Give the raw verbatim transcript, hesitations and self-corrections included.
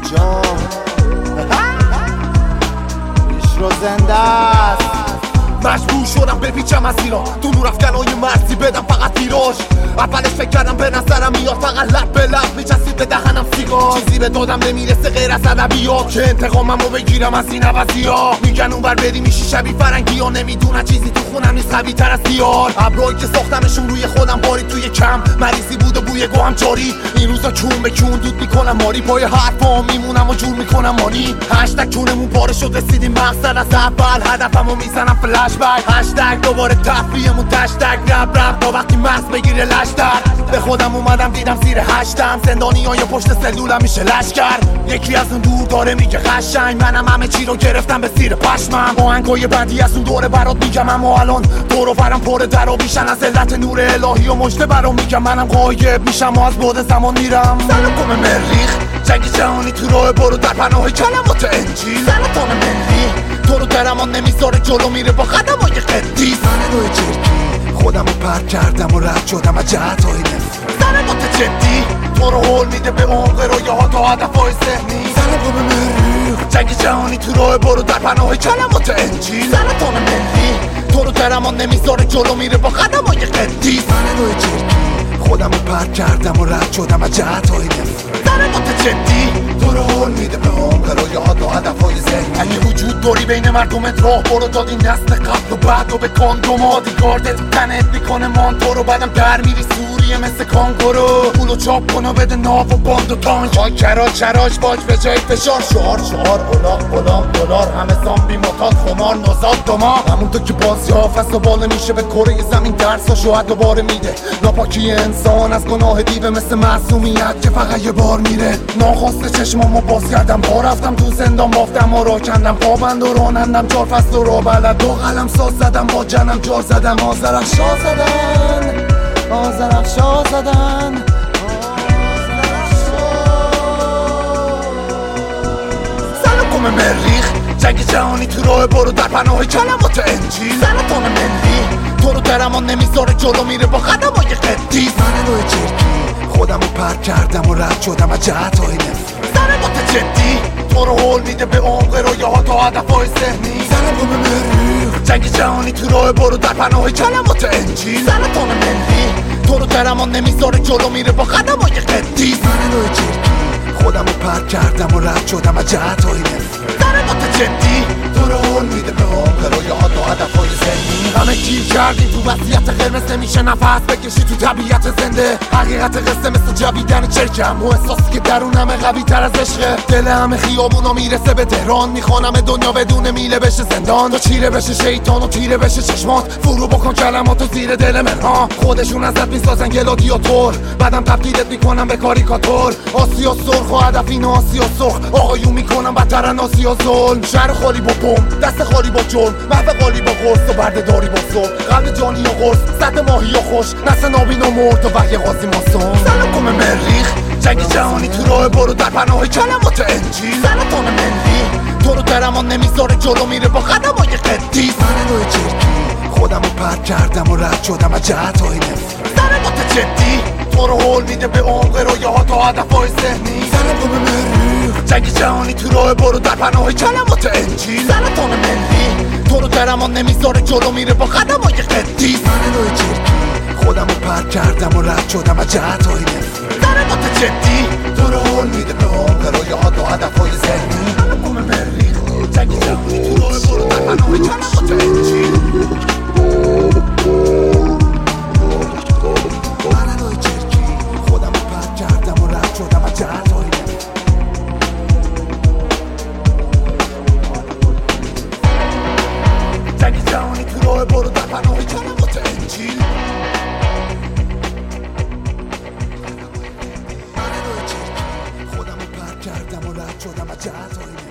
جان پیش رو زنده است. مجبور شدم بپیچم از ایران تو نور افکنای مرزی بدم فقط ویراژ. اولش فکر کردم به نظرم میاد فقط لب به لب میچسید به دهنم سیگار. چیزی به دادم نمیرسه غیر از ادبیات که انتقاممو بگیرم از این عوضی ها. میگن اونور بری میشی شبیه فرنگی ها، نمیدونن چیزی تو خونم نیست قوی تر از دیار. ابرایی که ساختمشون روی خودم باری توی کم مریضی بود و بوی گوهم جاری. این روزا کون به کون دود میکنم ماری پای حرفا میمونم و جور میکنم مانی. هشتگ کونمون پاره شد رسیدیم مقصد از اول هدفمو میزنم فلش بک. هشتگ دوباره تفریحمون تشتگ رب رب تا وقتی مغز بگیره لشتر. به خودم اومدم دیدم زیر هشتم زندانی های پشت سلولم میشه لشکر. یکی از اون دور داره میگه قشنگ منم همه چی رو گرفتم به زیر پشمم. آهنگای بعدی از اون دوره برات میگم اما الان دور و برم پر در و بیشن از علت نور الهی و مجده برام میگم منم غایب میشم و از بعد زمان میرم. سلام مریخ جنگ جهانی تو راه برو در پناه کلمات انجیل. سرطان ملی تو رو درمان نمیذاره جلو میره با خدمای قدیس. من روی جرکی خودم رو پر کردم و رد شدم از جهت های نفرت. ضربات جدی تو رو حول میده به عمق رویاها تا هدف های ذهنی. سلام مریخ جنگ جهانی تو راه برو در پناه کلمات انجیل. سرطان ملی تو رو درمان نمیذاره جلو میره با خدمای قدیس. من روی جرکی خودم رو پر کردم و رد شدم از جهت های نفرت. ضربات جدی تو رو حول میده به عمق رویاها تا هدف های ذهنی. اگه وجود داری بین مردمت راه برو دادی نسل قبل و بعد و به کاندوم دیگاردت تنت میکنه مان تو رو بعدم در میری سوریه مثل کانگورو. پولو چاپ کن و بده ناف و باند و تانک. های کراج چراج باج به جای فشار شعار شعار اولاق غلام دلار همه زامبی متاد خمار نوزاد دماغ. همونطور که بازی ها فست و باله میشه به کره زمین درس و شوهد دوباره میده. ناپاکی انسان از گناه دیوه مثل معصومیت که فقط یه بار میره. ناخواسته چشمامو باز کردم با رفتم تو زندان بافتم و را کندم پابند و رانندم چار فصل و را بلد دو قلم ساز زدم با جنم جار زدم آزرق شا زدن آزرق شا زدن. سلام مریخ جنگ جهانی تو راه برو در پناه کلمات انجیل. سرطان ملی تو رو درمان نمیذاره جلو میره با خدمای قدیس. من روی جرکی خودم رو پر کردم و رد شدم از جهت های نفرت. ضربات جدی تو رو حول میده به عمق رویاها تا هدف های ذهنی. سلام مریخ جنگ جهانی تو راه برو در پناه کلمات انجیل. سرطان ملی تو رو درمان نمیذاره جلو میره با خدمای قدیس. من روی جرکی خودم رو پر کردم و رد شدم از جهت های نفرت. ضربات جدی تو رو حول میده به عمق رویاها تا هدف های ذهنی. همه گیر کردیم تو وضعیت قرمز نمیشه نفس بکشی تو طبیعت زنده. حقیقت قصه مثل جویدن چرکم و احساسی که درونمه قوی تر از عشقه. دل همه خیابونا میرسه به تهران میخوانم دنیا بدون میله بشه زندان. تو چیره بشه شیطان و تیره بشه چشمات فرو بکن کلماتو زیر دل من ها. خودشون ازت میسازن گلادیاتور بعدم تبدیلت میکنم به کاریکاتور. آسیا سرخ و هدف این آسیا سرخ آقایون میکنم بدترن آسیا ظلم. شهر خالی با بم دست خالی با جرم محو قالی با قرص و بردهداری با صبح. قلب جانی و قرص سطح ماهی و خوش نسل نابین و مرد و وحی قاضی ماسون. سلام مریخ جنگ جهانی تو راه برو در پناه کلمات انجیل. سرطان ملی تو رو درمان نمیذاره جلو میره با خدمای قدیس. من روی جرکی خودم رو پر کردم و رد شدم از جهت های نفرت. ضربات جدی تو رو حول میده به عمق رویاها تا هدف های ذهنی. سلام مریخ جنگ جهانی تو راه برو در پناه کلمات انجیل. سرطان ملی تو رو درمان نمیذاره جلو میره با خدمای قدیس. من روی جرکی خودم رو پر کردم و رد شدم از جهت های نفرت. ضربات جدی تو رو حول میده به عمق رویاها تا هدف های ذهنی. سلام مریخ جنگ جهانی تو راه برو در پناه کلمات انجیل. من روی جرکی خودم رو پر کردم و رد شدم از جهت های نفرت. جنگ جهانی تو راه برو در پناه کلمات انجیل. من روی جرکی خودم رو پر کردم و رد شدم از جهت های نفرت.